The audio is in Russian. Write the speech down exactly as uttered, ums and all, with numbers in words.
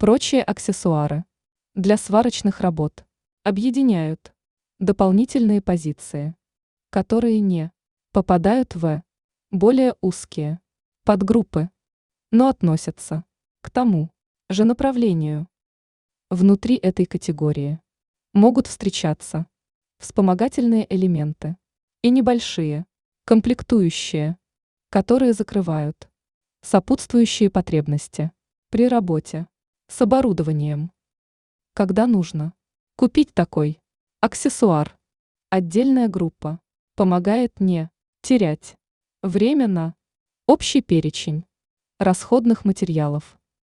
Прочие аксессуары для сварочных работ объединяют дополнительные позиции, которые не попадают в более узкие подгруппы, но относятся к тому же направлению. Внутри этой категории могут встречаться вспомогательные элементы и небольшие комплектующие, которые закрывают сопутствующие потребности при работе с оборудованием. Когда нужно купить такой аксессуар, отдельная группа помогает не терять время на общий перечень расходных материалов.